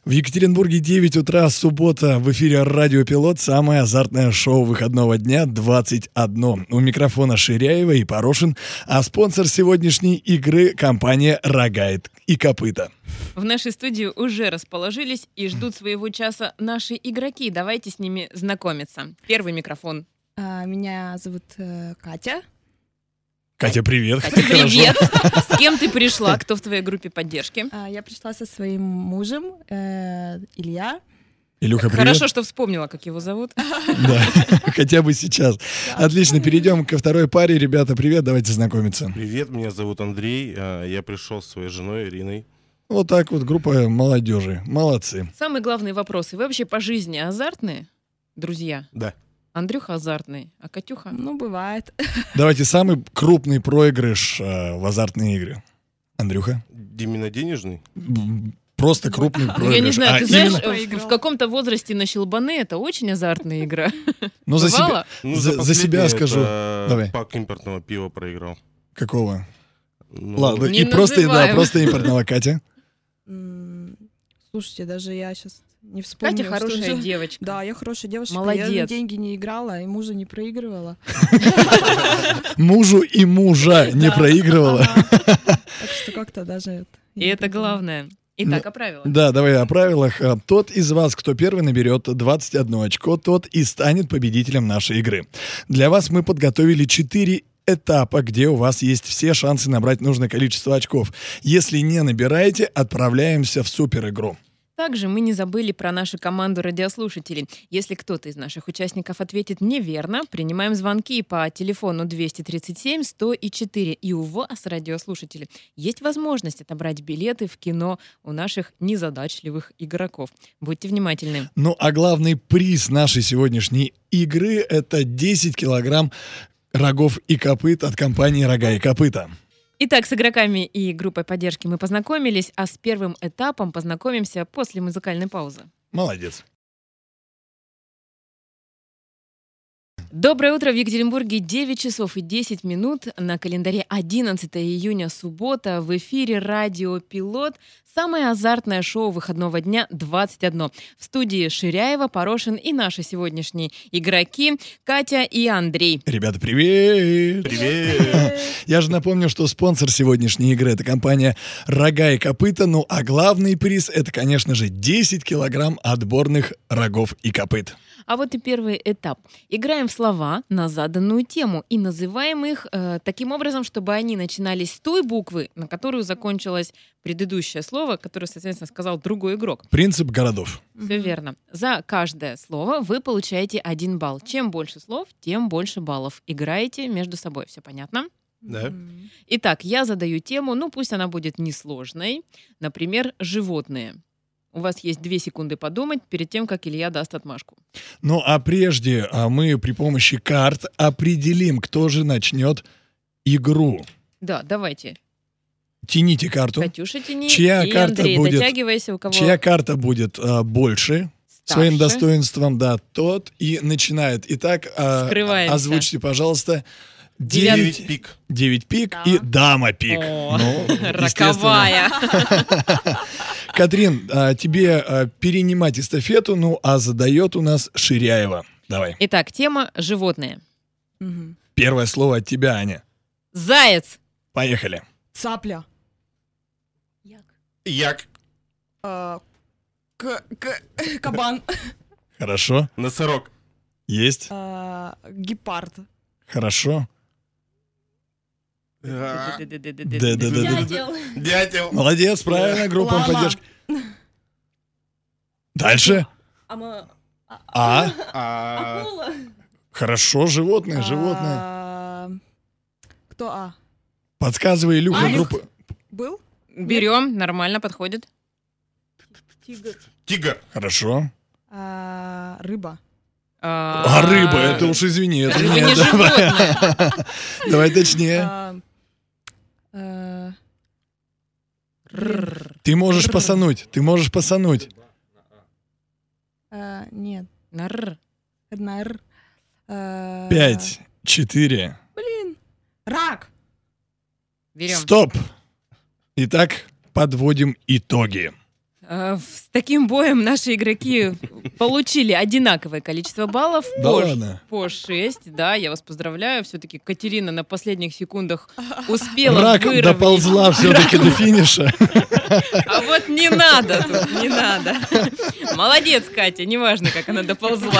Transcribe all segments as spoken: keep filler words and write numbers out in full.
В Екатеринбурге девять утра, суббота, в эфире «Радио Пилот», самое азартное шоу выходного дня двадцать одно. У микрофона Ширяева и Порошин, а спонсор сегодняшней игры — компания «Рога и копыта». В нашей студии уже расположились и ждут своего часа наши игроки. Давайте с ними знакомиться. Первый микрофон. А, меня зовут э, Катя. Катя, привет. Катя, привет. С кем ты пришла? Кто в твоей группе поддержки? А, я пришла со своим мужем, э, Илья. Илюха, привет. Хорошо, что вспомнила, как его зовут. Да, хотя бы сейчас. Отлично, перейдем ко второй паре. Ребята, привет, давайте знакомиться. Привет, меня зовут Андрей. Я пришел с своей женой Ириной. Вот так вот, группа молодежи. Молодцы. Самые главные вопросы. Вы вообще по жизни азартные, друзья? Да. Андрюха азартный, а Катюха? Ну, бывает. Давайте самый крупный проигрыш э, в азартные игры. Андрюха? Именно денежный? Просто крупный проигрыш. Я не знаю, А, ты знаешь, именно... в, в каком-то возрасте на щелбаны это очень азартная игра. Ну, за себя, ну, за, за себя скажу. Давай. Пак импортного пива проиграл. Какого? Ну, Ладно, не и просто, да, называем. просто импортного. Катя? Слушайте, даже я сейчас не вспомню. Катя хорошая что же... девочка. Да, я хорошая девочка. Молодец. Я на деньги не играла, и мужа не проигрывала. Мужу и мужа не проигрывала. Так что как-то даже... И это главное. Итак, о правилах. Да, давай о правилах. Тот из вас, кто первый наберет двадцать одно очко, тот и станет победителем нашей игры. Для вас мы подготовили четыре этапа, где у вас есть все шансы набрать нужное количество очков. Если не набираете, отправляемся в супер-игру. Также мы не забыли про нашу команду радиослушателей. Если кто-то из наших участников ответит неверно, принимаем звонки по телефону двести тридцать семь сто четыре. И у вас, радиослушатели, есть возможность отобрать билеты в кино у наших незадачливых игроков. Будьте внимательны. Ну, а главный приз нашей сегодняшней игры — это десять килограмм рогов и копыт от компании «Рога и копыта». Итак, с игроками и группой поддержки мы познакомились, а с первым этапом познакомимся после музыкальной паузы. Молодец. Доброе утро в Екатеринбурге, девять часов и десять минут. На календаре одиннадцатое июня, суббота. В эфире «Радио Пилот». Самое азартное шоу выходного дня двадцать одно. В студии Ширяева, Порошин и наши сегодняшние игроки Катя и Андрей. Ребята, привет! Привет! Я же напомню, что спонсор сегодняшней игры — это компания «Рога и копыта». Ну, а главный приз — это, конечно же, десять килограмм отборных рогов и копыт. А вот и первый этап. Играем в слова на заданную тему и называем их э, таким образом, чтобы они начинались с той буквы, на которую закончилось предыдущее слово, которое, соответственно, сказал другой игрок. Принцип городов. Все верно. За каждое слово вы получаете один балл. Чем больше слов, тем больше баллов. Играете между собой. Все понятно? Да. Итак, я задаю тему, ну пусть она будет несложной. Например, животные. У вас есть две секунды подумать перед тем, как Илья даст отмашку. Ну, а прежде а мы при помощи карт определим, кто же начнет игру. Да, давайте. Тяните карту. Катюша, тяни. Чья и карта Андрей, будет- дотягивайся, у кого Чья карта будет а, больше старше. своим достоинством, да, тот и начинает. Итак, а, Скрываемся. озвучьте, пожалуйста, Девять. девять, пик. девять пик Да. и дама пик. О, Ну, естественно. роковая. Катрин, а, тебе а, перенимать эстафету, ну, а задает у нас Ширяева. Давай. Итак, тема «Животные». Мгм. Первое слово от тебя, Аня. Заяц. Поехали. Цапля. Як. А, к- к- Кабан. Хорошо. Носорог. Есть. А, Гепард. Хорошо. А, Да-да-да. Дятел. Молодец, правильно, группа Лама. поддержки. Дальше. Ама- А. А, Акула. Хорошо, животное, животное. А, Кто А? Подсказывай, Илюха, Аист. группа. Был? Берем, нормально подходит. Тигр. Тигр. Хорошо. А, Рыба. А рыба, это уж извини, это Рыба не не давай. Давай точнее. А, э, Рррр. Ты можешь пасануть, ты можешь пасануть. а, Нет. Нарр. На Р. А, Пять, четыре. Блин. Рак. Берем. Стоп. Итак, подводим итоги. Э, С таким боем наши игроки получили одинаковое количество баллов. Да по, ладно? по шесть, да, я вас поздравляю. Все-таки Катерина на последних секундах успела Раком выровнять. доползла все-таки до финиша. А вот не надо тут, не надо. Молодец, Катя, неважно, как она доползла.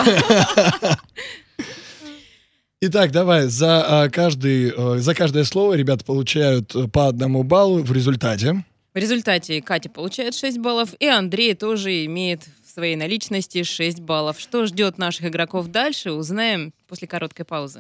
Итак, давай, за, а, каждый, э, за каждое слово ребята получают э, по одному баллу в результате. В результате Катя получает шесть баллов, и Андрей тоже имеет в своей наличности шесть баллов. Что ждет наших игроков дальше, узнаем после короткой паузы.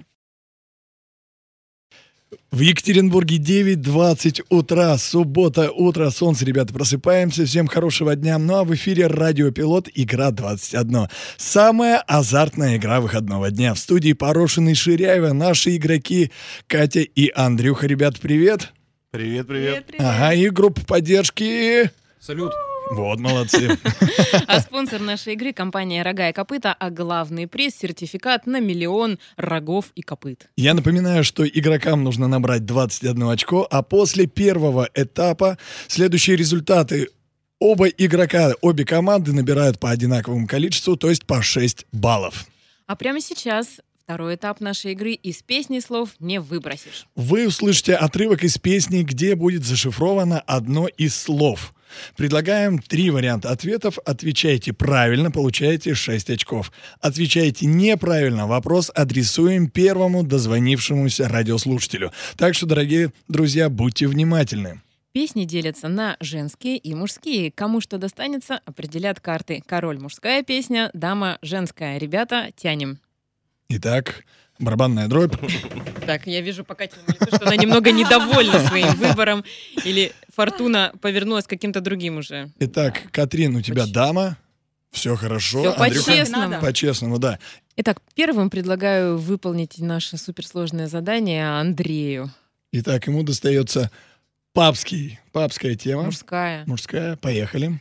В Екатеринбурге девять двадцать утра, суббота, утро, солнце, ребята, просыпаемся. Всем хорошего дня. Ну а в эфире Радио Пилот, игра двадцать один. Самая азартная игра выходного дня. В студии Порошина и Ширяева наши игроки Катя и Андрюха. Ребят, привет. Привет, привет. Ага, и группа поддержки. Салют. Вот, молодцы. А спонсор нашей игры — компания «Рога и копыта», а главный приз — сертификат на миллион рогов и копыт. Я напоминаю, что игрокам нужно набрать двадцать одно очко, а после первого этапа следующие результаты. Оба игрока, обе команды набирают по одинаковому количеству, то есть по шесть баллов. А прямо сейчас второй этап нашей игры. Из песни слов не выбросишь. Вы услышите отрывок из песни, где будет зашифровано одно из слов. Предлагаем три варианта ответов. Отвечайте правильно, получаете шесть очков. Отвечаете неправильно, вопрос адресуем первому дозвонившемуся радиослушателю. Так что, дорогие друзья, будьте внимательны. Песни делятся на женские и мужские. Кому что достанется, определят карты. Король — мужская песня, дама — женская. Ребята, тянем. Итак, барабанная дробь. Так, я вижу по Кате на лице, что она немного недовольна своим выбором. Или фортуна повернулась каким-то другим уже. Итак, Катрин, у тебя Поч- дама. Все хорошо. Все Андрюха, по-честному. По-честному, да. Итак, первым предлагаю выполнить наше суперсложное задание Андрею. Итак, ему достается папский, папская тема. Мужская. Мужская. Поехали.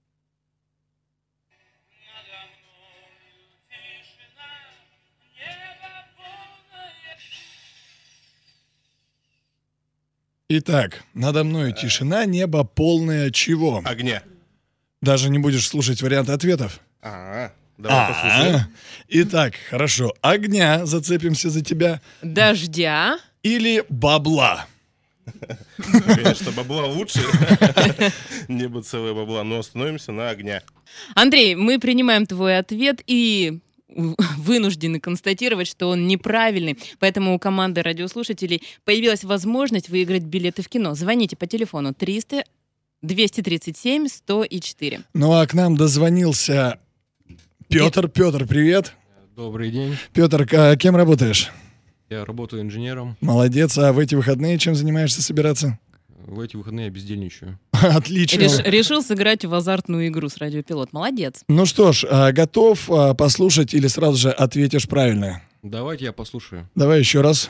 Итак, надо мною тишина, небо полное чего? Огня. Даже не будешь слушать варианты ответов? А, давай А, послушаем. Итак, хорошо. Огня, зацепимся за тебя. Дождя. Или бабла? Конечно, бабла лучше. Небо целое бабла, но остановимся на огня. Андрей, мы принимаем твой ответ и вынуждены констатировать, что он неправильный. Поэтому у команды радиослушателей появилась возможность выиграть билеты в кино. Звоните по телефону триста двести тридцать семь сто четыре. Ну а к нам дозвонился Петр. Петр, привет. Добрый день. Петр, а кем работаешь? Я работаю инженером. Молодец. А в эти выходные чем занимаешься собираться? В эти выходные я бездельничаю. Отлично. Реш- решил сыграть в азартную игру с Радиопилот. Молодец. Ну что ж, а, готов а, послушать или сразу же ответишь правильно? Давайте я послушаю. Давай еще раз.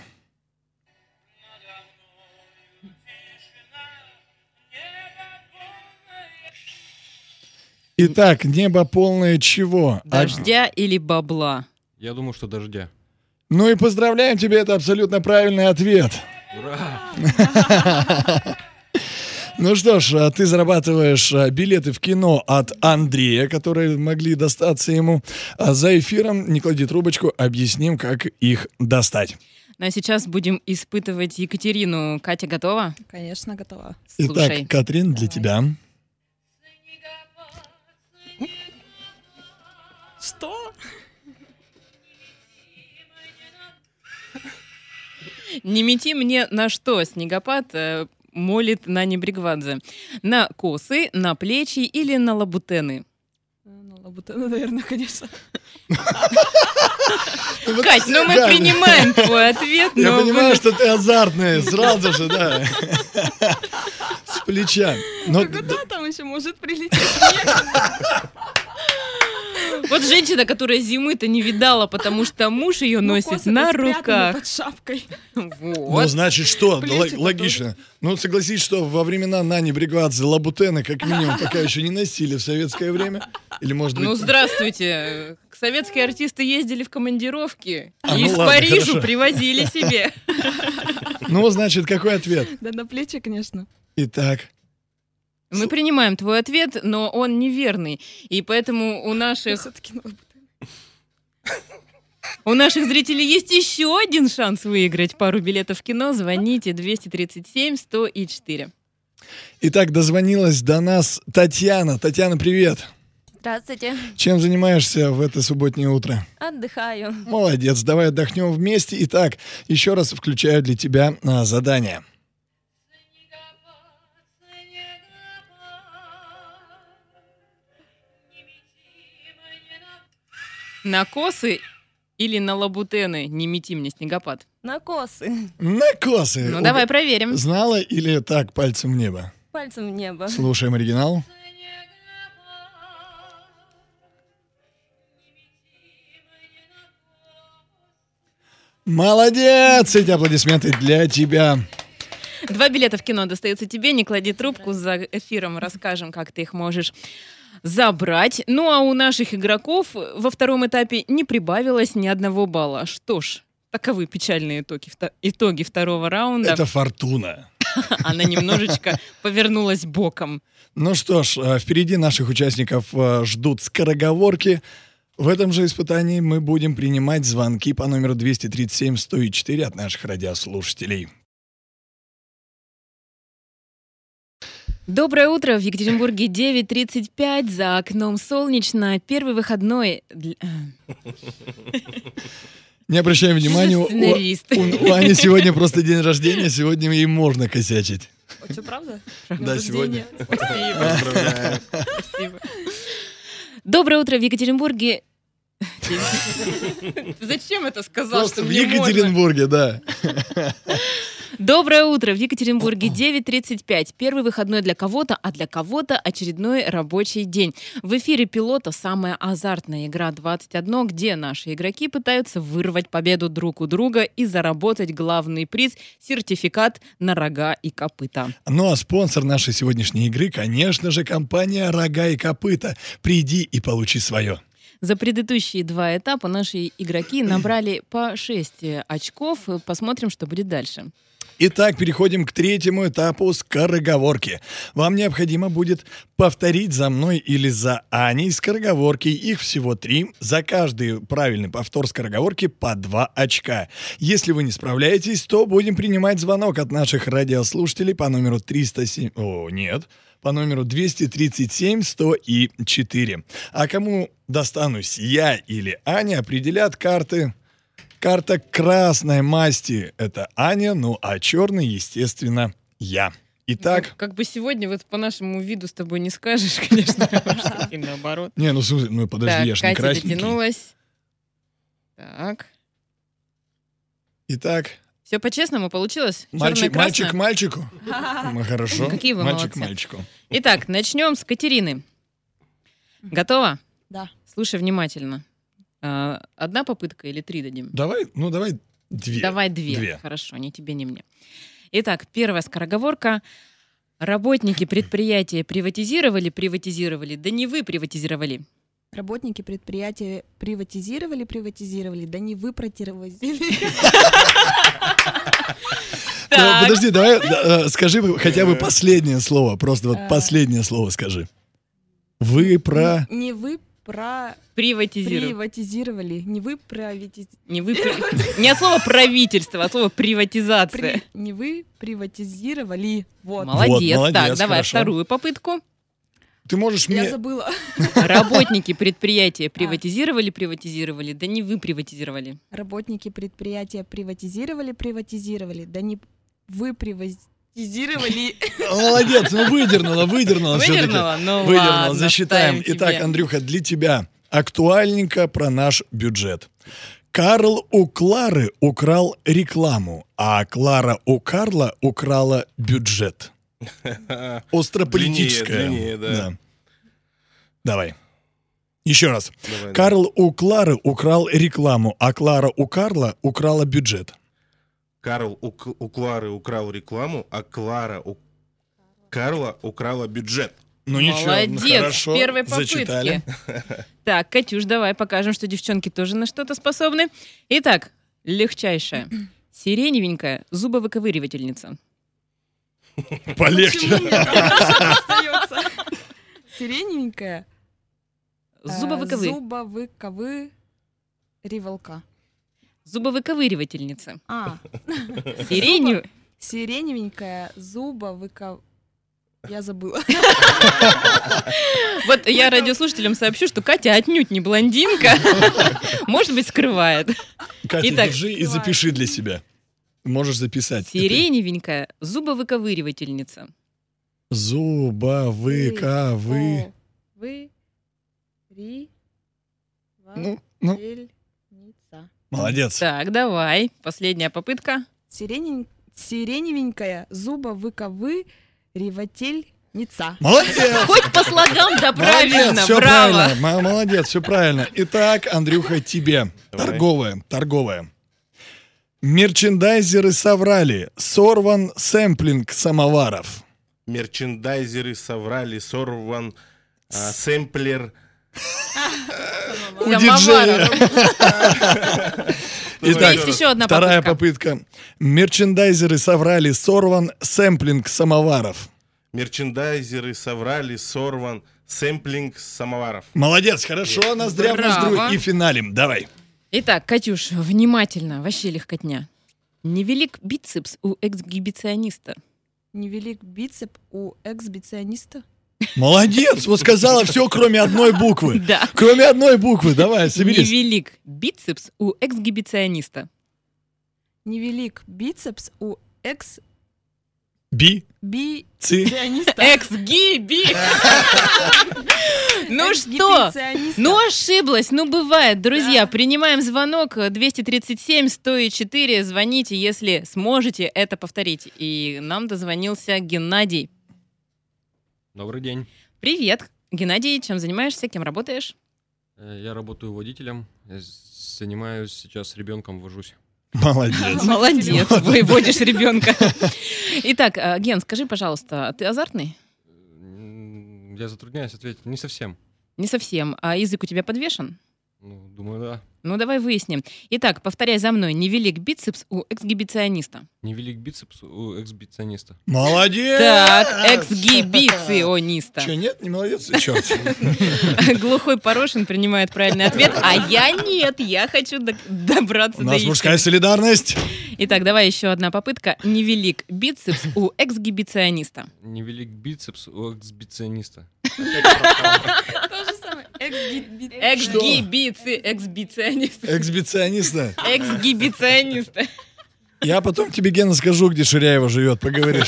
Итак, небо полное чего? А- Дождя или бабла? Я думаю, что дождя. Ну и поздравляем тебя, это абсолютно правильный ответ. Ура! Ну что ж, а ты зарабатываешь а, билеты в кино от Андрея, которые могли достаться ему. А за эфиром, не клади трубочку, объясним, как их достать. Ну а сейчас будем испытывать Екатерину. Катя, готова? Конечно, готова. Слушай. Итак, Катрин, для тебя. Что? Не мети мне на что снегопад э, молит на Бригвадзе. На косы, на плечи или на лабутены? Ну, лабутены, наверное, конечно. Кать, ну мы Да. принимаем твой ответ, Я но понимаю, вы- что ты азартная, сразу же, да. С плеча. Но Ну, куда там еще может прилететь? вот женщина, которая зимы-то не видала, потому что муж ее Ну, носит косы-то на спрятаны руках. под шапкой. Ну, Вот. значит, что? Плечи-то Л- логично. Ну, согласись, что во времена Нани Бригвадзе лабутены, как минимум, пока еще не носили в советское время. Или, может быть... Ну, здравствуйте. Советские артисты ездили в командировки А, и ну из ладно, Парижа хорошо. привозили себе. Ну, значит, какой ответ? Да на плечи, конечно. Итак, Мы принимаем твой ответ, но он неверный. И поэтому у наших... Всё-таки новый бутыль. У наших зрителей есть еще один шанс выиграть пару билетов в кино. Звоните двести тридцать семь сто четыре. Итак, дозвонилась до нас Татьяна. Татьяна, привет. Здравствуйте. Чем занимаешься в это субботнее утро? Отдыхаю. Молодец, давай отдохнем вместе. Итак, еще раз включаю для тебя а, задание. На косы или на лабутены? Не мети мне, снегопад. На косы. На косы. Ну, Уг- давай проверим. Знала или так, пальцем в небо? Пальцем в небо. Слушаем оригинал. Молодец! Эти аплодисменты для тебя. Два билета в кино достаются тебе. Не клади трубку, за эфиром расскажем, как ты их можешь забрать. Ну, а у наших игроков во втором этапе не прибавилось ни одного балла. Что ж, таковы печальные итоги, вто- итоги второго раунда. Это фортуна. Она немножечко повернулась боком. Ну что ж, э, впереди наших участников э, ждут скороговорки. В этом же испытании мы будем принимать звонки по номеру двести тридцать семь сто четыре от наших радиослушателей. Доброе утро. В Екатеринбурге девять тридцать пять. За окном солнечно. Первый выходной... для- Не обращаем внимания, у, Сценарист. у- у Ани сегодня просто день рождения, сегодня ей можно косячить. А что, правда? Да, сегодня. Поздравляю. Спасибо. Доброе утро в Екатеринбурге. Зачем это сказал, Просто что в мне можно? Екатеринбурге, да. Доброе утро в Екатеринбурге девять тридцать пять. Первый выходной для кого-то, а для кого-то очередной рабочий день. В эфире «Пилота» самая азартная игра двадцать один, где наши игроки пытаются вырвать победу друг у друга и заработать главный приз — сертификат на рога и копыта. Ну а спонсор нашей сегодняшней игры, конечно же, компания «Рога и копыта». Приди и получи свое. За предыдущие два этапа наши игроки набрали по шесть очков. Посмотрим, что будет дальше. Итак, переходим к третьему этапу скороговорки. Вам необходимо будет повторить за мной или за Аней скороговорки. Их всего три. За каждый правильный повтор скороговорки по два очка. Если вы не справляетесь, то будем принимать звонок от наших радиослушателей по номеру триста семь... О, нет. По номеру двести тридцать семь сто четыре. А кому достанусь я или Аня, определят карты... Карта красной масти — это Аня, ну а черный, естественно, я. Итак... Как, как бы сегодня вот по нашему виду с тобой не скажешь, конечно, может, и наоборот. Не, ну слушай, ну подожди, Так, я ж не Катя красненький. дотянулась. Так. Итак, Все по-честному получилось? мальчик, Черное-красное? мальчик мальчику. Ну, хорошо. Какие вы Мальчик молодцы. мальчику. Итак, начнем с Катерины. Готова? Да. Слушай внимательно. А, Одна попытка или три дадим? Давай, ну давай две. Давай две. Две. Хорошо, ни тебе, ни мне. Итак, первая скороговорка. Работники предприятия приватизировали, приватизировали. Да не вы приватизировали. Работники предприятия приватизировали, приватизировали, да не вы протировозили. Ну, Так. подожди, давай да, э, скажи хотя бы последнее слово. Просто вот А. последнее слово скажи. Вы про... Не вы про Приватизировали. приватизировали, не вы приватизировали. Не, вы, при- не от слова правительство, а от слова приватизация. Не вы приватизировали. Вот. Молодец. молодец, Так, давай хорошо. вторую попытку. Ты можешь Я мне... забыла. Работники предприятия приватизировали, приватизировали. Да не вы приватизировали. Работники предприятия приватизировали, приватизировали, да не вы приватизировали. Молодец, ну выдернула, выдернула. всё-таки. Выдернула? Ну Выдернула, ладно, засчитаем. ставим Итак, тебе. Андрюха, для тебя актуальненько про наш бюджет. Карл у Клары украл рекламу, а Клара у Карла украла бюджет. Острополитическая. Длиннее, длиннее, да. Давай. Еще раз. Давай, Карл у Клары украл рекламу, а Клара у Карла украла бюджет. Карл у, К- у Клары украл рекламу, а Клара у Карла украла бюджет. Ну ничего, ну, Молодец, хорошо, с первой попытки. зачитали. Так, Катюш, давай покажем, что девчонки тоже на что-то способны. Итак, легчайшая. Сиреневенькая зубовыковыривательница. Полегче. Почему нет? Хорошо остается. Сиреневенькая. э, Зубовыковы... Зубовыковыривалка. Зубовыковыривательница. А, Сиренью... сиреневенькая зубовыков... Я забыла. Вот я радиослушателям сообщу, что Катя отнюдь не блондинка. Может быть, скрывает. Катя, Итак, держи и запиши для себя. Можешь записать. Сиреневенькая зубовыковыривательница. Зубовыковы... Вы... Ри... Ну, ну, Вательница. молодец. Так, давай. Последняя попытка. Сиренев- Сиреневенькая зубовыковыривательница. Молодец. Хоть по слогам, да правильно, Молодец, все браво. правильно. М- Молодец, все правильно. Итак, Андрюха, тебе. Давай. Торговая, торговая. Мерчендайзеры соврали. Сорван сэмплинг самоваров. Мерчендайзеры соврали, сорван а, сэмплер. У Самоваров. диджея. Итак, Есть еще одна вторая попытка. попытка. Мерчендайзеры соврали. Сорван сэмплинг самоваров. Мерчендайзеры соврали, сорван сэмплинг самоваров. Молодец, хорошо, ноздря в Браво. ноздрю и финалим. Давай. Итак, Катюш, внимательно, вообще легкотня. Невелик бицепс у эксгибициониста. Невелик бицеп у эксбициониста. Молодец, вот сказала все, кроме одной буквы. Да. Кроме одной буквы, давай, соберись. Невелик бицепс у эксгибициониста. Невелик бицепс у экс... Би, ци. Бициониста. Эксгиби! Ну что? Ну ошиблась, ну бывает. Друзья, принимаем звонок двести тридцать семь сто четыре. Звоните, если сможете это повторить. И нам дозвонился Геннадий. Добрый день. Привет. Геннадий, чем занимаешься, кем работаешь? Э, Я работаю водителем. Я с- занимаюсь сейчас с ребенком, вожусь. Молодец. Молодец, выводишь ребенка. Итак, э, Ген, скажи, пожалуйста, ты азартный? М, Я затрудняюсь ответить. Не совсем. Не совсем. А язык у тебя подвешен? Ну, думаю, да. Ну, давай выясним. Итак, повторяй за мной. Невелик бицепс у эксгибициониста. Невелик бицепс у эксбициониста. Молодец. Так, эксгибициониста. Че, нет, не молодец? Черт. Глухой Порошин принимает правильный ответ, а я нет, я хочу до- добраться У до нас истины. мужская солидарность. Итак, давай еще одна попытка. Невелик бицепс у эксгибициониста. Невелик бицепс у эксбициониста. То же самое. Эксби- Эксгибици, эксбициониста. Эксбициониста. Эксгибициониста. Я потом тебе, Гена, скажу, где Ширяева живет, поговоришь.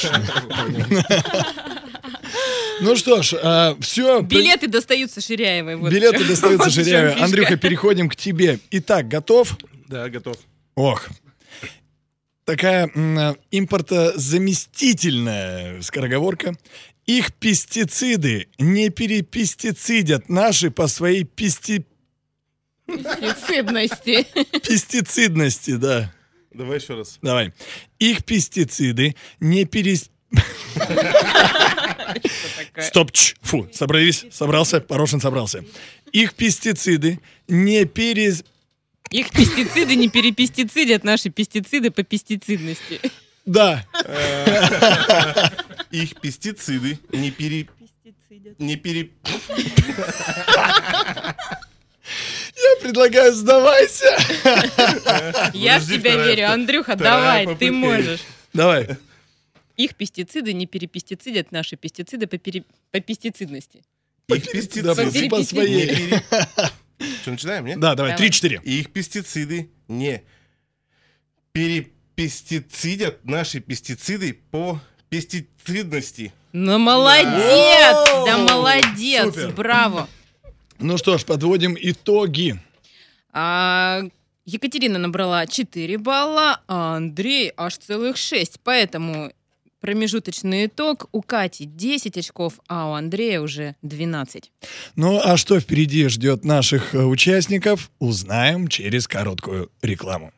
Ну что ж, все. Билеты достаются Ширяевой. вот Билеты в чём- достаются вот в чём Ширяевой. фишка. Андрюха, переходим к тебе. Итак, готов? Да, готов. Ох. Такая м, импортозаместительная скороговорка. Их пестициды не перепестицидят наши по своей пести... Пестицидности. пестицидности, да. Давай еще раз. Давай. Их пестициды не перес... Стоп, ч, фу, собрались, собрался, Порошин собрался. Их пестициды не перес... Их пестициды не перепестицидят наши пестициды по пестицидности. Да, Их пестициды не пере... Не пере... я предлагаю, сдавайся. Я в Подожди, тебя вторая- верю. Андрюха, вторая давай, ты попытка. можешь. Давай. Их пестициды не перепестицидят наши пестициды по, пере- по пестицидности. Их Да, пестициды... по своей. Что, начинаем, нет? Да, давай, Давай. три-четыре. Их пестициды не перепестицидят наши пестициды по пестицидности. Ну, молодец! Вау! Да молодец! Супер. Браво! Ну что ж, подводим итоги. А, Екатерина набрала четыре балла, а Андрей аж целых шесть. Поэтому промежуточный итог у Кати десять очков, а у Андрея уже двенадцать. Ну а что впереди ждет наших э, участников, узнаем через короткую рекламу.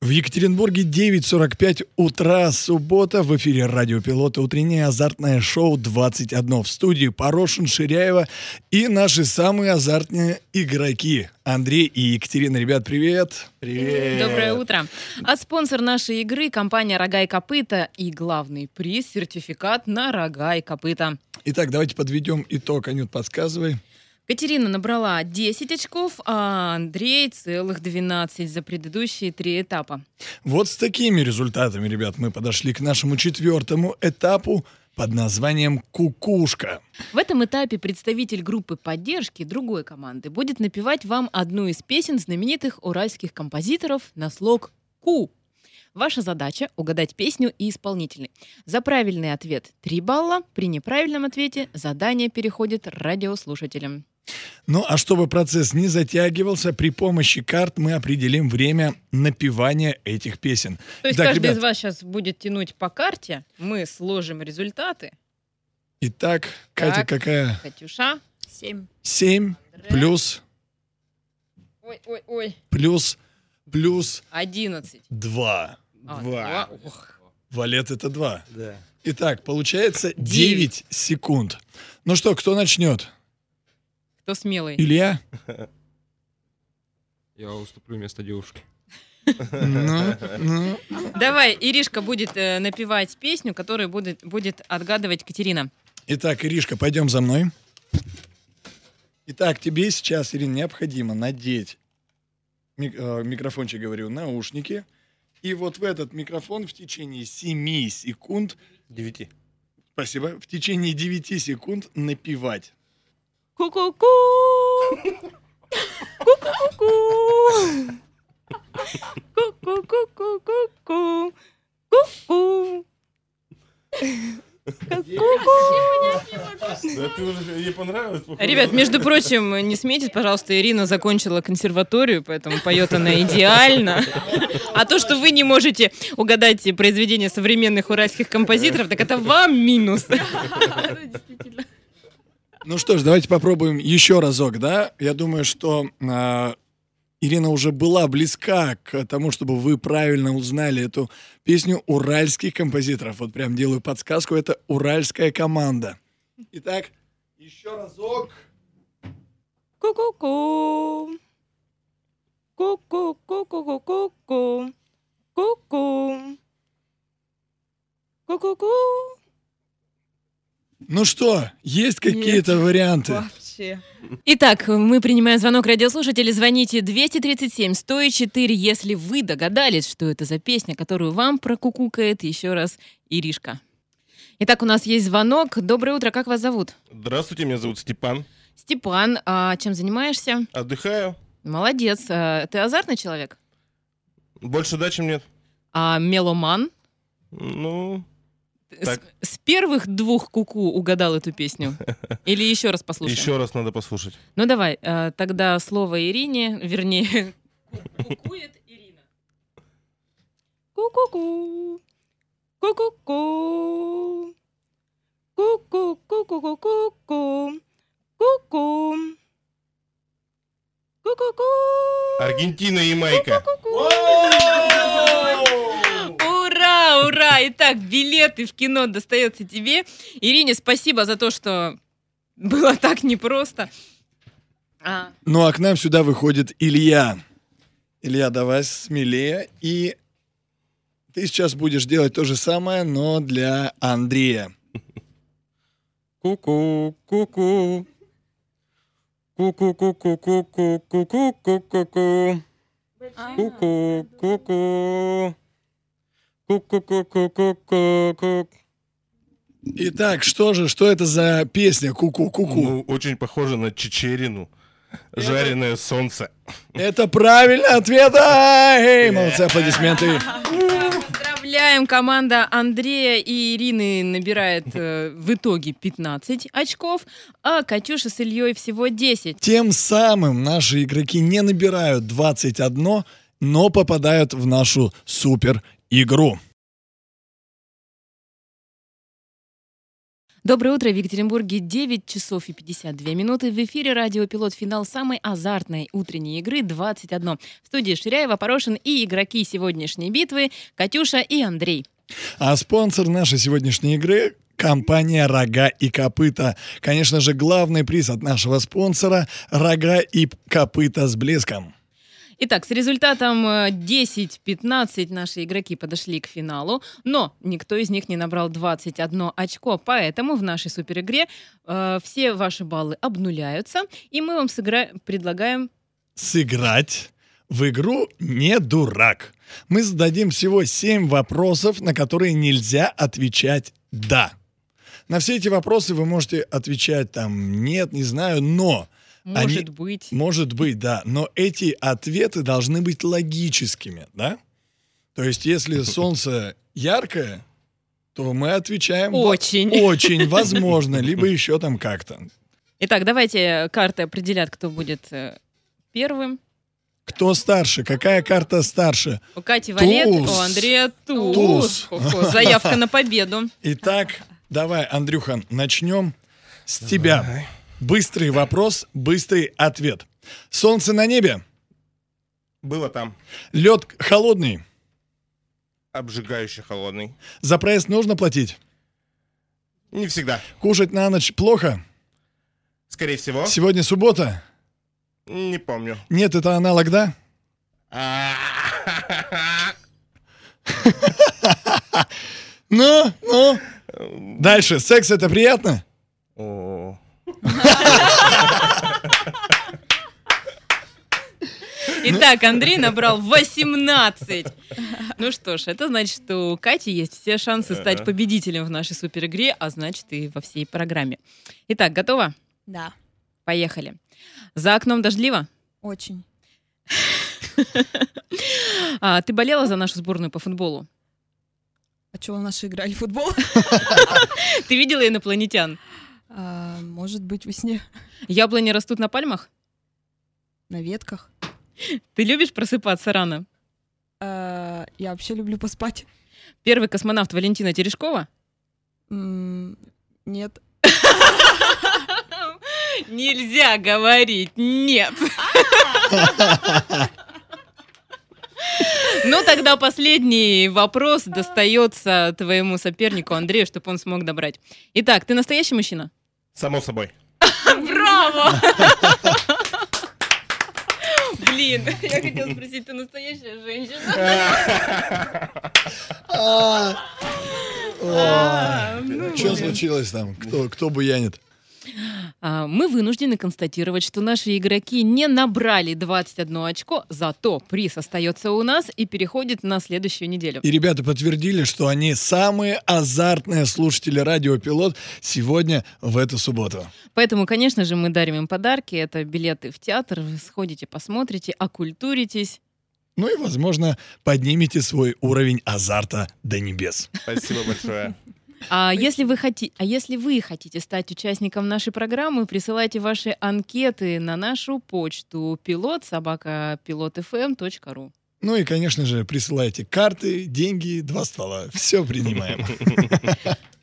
В Екатеринбурге девять сорок пять утра, суббота. В эфире радио «Пилоты», утреннее азартное шоу двадцать одно. В студии Порошин, Ширяева и наши самые азартные игроки. Андрей и Екатерина. Ребят, привет. Привет. Доброе утро. А спонсор нашей игры — компания «Рога и копыта». И главный приз — сертификат на рога и копыта. Итак, давайте подведем итог. Анют, подсказывай. Катерина набрала десять очков, а Андрей целых двенадцать за предыдущие три этапа. Вот с такими результатами, ребят, мы подошли к нашему четвертому этапу под названием «Кукушка». В этом этапе представитель группы поддержки другой команды будет напевать вам одну из песен знаменитых уральских композиторов на слог «Ку». Ваша задача — угадать песню и исполнителей. За правильный ответ три балла, при неправильном ответе задание переходит радиослушателям. Ну, а чтобы процесс не затягивался, при помощи карт мы определим время напевания этих песен. То есть Итак, каждый ребят, из вас сейчас будет тянуть по карте, мы сложим результаты. Итак, Катя, Так. какая? Катюша. Семь. семь плюс, Ой-ой-ой. плюс, плюс одиннадцать. два. А, Два. Ох. Валет — это два. Да. Итак, получается Девять. девять секунд. Ну что, кто начнет? Кто смелый? Илья? Я уступлю вместо девушки. Ну, ну. Давай, Иришка будет э, напевать песню, которую будет, будет отгадывать Катерина. Итак, Иришка, пойдем за мной. Итак, тебе сейчас, Ирина, необходимо надеть мик- э, микрофончик, говорю, наушники. И вот в этот микрофон в течение семи секунд, Девяти. спасибо, в течение девяти секунд напевать. Ку-ку-ку! Ку-ку-ку-ку! Ку-ку-ку-ку-ку! Ку-ку! Да ты уже ей понравилось? походу? Ребят, между прочим, не смейтесь, пожалуйста, Ирина закончила консерваторию, поэтому поет она идеально. А то, что вы не можете угадать произведения современных уральских композиторов, так это вам минус. Действительно. Ну что ж, давайте попробуем еще разок, да? Я думаю, что а, Ирина уже была близка к тому, чтобы вы правильно узнали эту песню уральских композиторов. Вот прям делаю подсказку, это уральская команда. Итак, еще разок. Ку-ку-ку. Ку-ку-ку-ку-ку-ку. Ку-ку. Ку-ку-ку. Ну что, есть какие-то варианты? Вообще. Итак, мы принимаем звонок радиослушателей. Звоните двести тридцать семь сто четыре, если вы догадались, что это за песня, которую вам прокукукает еще раз Иришка. Итак, у нас есть звонок. Доброе утро, как вас зовут? Здравствуйте, меня зовут Степан. Степан, а чем занимаешься? Отдыхаю. Молодец. А ты азартный человек? Больше да, чем нет. А меломан? Ну, С, Так. с первых двух куку угадал эту песню? Или еще раз послушаем? еще раз надо послушать. Ну давай, э, тогда слово Ирине, вернее, кукует Ирина. Ку-ку-ку, ку-ку-ку, ку-ку-ку-ку-ку-ку, ку-ку, ку-ку-ку. Аргентина и Ямайка. Ура, ура! Итак, билеты в кино достается тебе. Ирине, спасибо за то, что было так непросто. А, Ну а к нам сюда выходит Илья. Илья, давай смелее. И ты сейчас будешь делать то же самое, но для Андрея. Ку-ку, ку-ку. Ку-ку-ку-ку-ку-ку-ку-ку-ку-ку. Ку-ку, ку-ку. Ку-ку-ку-ку-ку-ку. Итак, что же, что это за песня «Ку-ку-ку-ку»? Ну, очень похоже на Чечерину. Жареное солнце. Это правильный ответ! Эй, молодцы, аплодисменты. Поздравляем! Команда Андрея и Ирины набирает э, в итоге пятнадцать очков, а Катюша с Ильей всего десять. Тем самым наши игроки не набирают двадцать один, но попадают в нашу супер игру. Доброе утро, в Екатеринбурге девять часов и пятьдесят две минуты. В эфире радио «Пилот», финал самой азартной утренней игры двадцать одно. В студии Ширяева, Порошин и игроки сегодняшней битвы Катюша и Андрей. А спонсор нашей сегодняшней игры — компания «Рога и копыта». Конечно же, главный приз от нашего спонсора — «Рога и копыта с блеском». Итак, с результатом десять пятнадцать наши игроки подошли к финалу, но никто из них не набрал двадцать одно очко, поэтому в нашей суперигре э, все ваши баллы обнуляются, и мы вам сыгра... предлагаем... Сыграть в игру «Не дурак». Мы зададим всего семь вопросов, на которые нельзя отвечать «да». На все эти вопросы вы можете отвечать там «нет», «не знаю», «но». Может Они... быть. Может быть, да. Но эти ответы должны быть логическими, да? То есть, если солнце яркое, то мы отвечаем... Очень. Очень, возможно, либо еще там как-то. Итак, давайте карты определят, кто будет э, первым. Кто старше? Какая карта старше? У Кати валет, Туз. у Андрея туз. Туз. Хо-хо, заявка на победу. Итак, давай, Андрюха, начнем с тебя. Давай. Быстрый вопрос, быстрый ответ. Солнце на небе? Было там. Лед холодный? Обжигающе холодный. За проезд нужно платить? Не всегда. Кушать на ночь плохо? Скорее всего. Сегодня суббота? Не помню. Нет, это аналог, да? Ну, ну. Дальше. Секс — это приятно? О. Итак, Андрей набрал восемнадцать. Ну что ж, это значит, что у Кати есть все шансы стать победителем в нашей суперигре, а значит и во всей программе. Итак, готова? Да, Поехали. За окном дождливо? очень. А, ты болела за нашу сборную по футболу? А что, наши играли в футбол? Ты видела инопланетян? А, может быть, во сне. Яблони растут на пальмах? На ветках. Ты любишь просыпаться рано? А, я вообще люблю поспать. Первый космонавт Валентина Терешкова? М, Нет. Нельзя говорить нет. Ну, тогда последний вопрос достается твоему сопернику Андрею, чтобы он смог добрать. Итак, ты настоящий мужчина? Само собой. Браво! Блин, я хотела спросить, ты настоящая женщина? А, ну, Что блин. случилось там? Кто, кто буянит? А, Мы вынуждены констатировать, что наши игроки не набрали двадцать одно очко, зато приз остается у нас и переходит на следующую неделю. И ребята подтвердили, что они самые азартные слушатели радио «Пилот» сегодня в эту субботу. Поэтому, конечно же, мы дарим им подарки. Это билеты в театр. Вы сходите, посмотрите, окультуритесь. Ну и, возможно, поднимите свой уровень азарта до небес. Спасибо большое. А если, вы хоти... а если вы хотите стать участником нашей программы, присылайте ваши анкеты на нашу почту пилот собака пилот эф эм точка ру. Ну и, конечно же, присылайте карты, деньги, два ствола. Все принимаем.